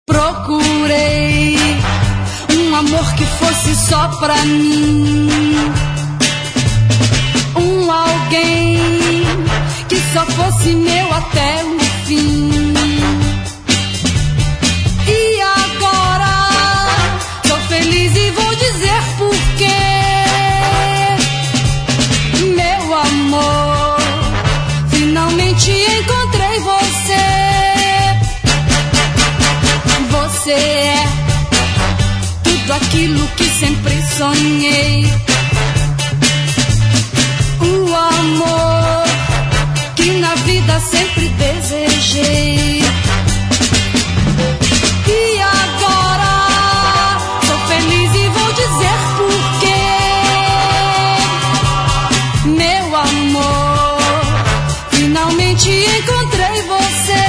Procurei um amor que fosse só pra mim, um alguém que só fosse meu até o fim. E agora tô feliz e vou dizer por quê. Meu amor, finalmente encontrei você. Você é tudo aquilo que sempre sonhei, o amor que na vida sempre desejei. E agora sou feliz e vou dizer por quê. Meu amor, finalmente encontrei você.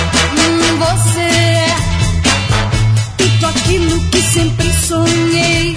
Sempre sonhei,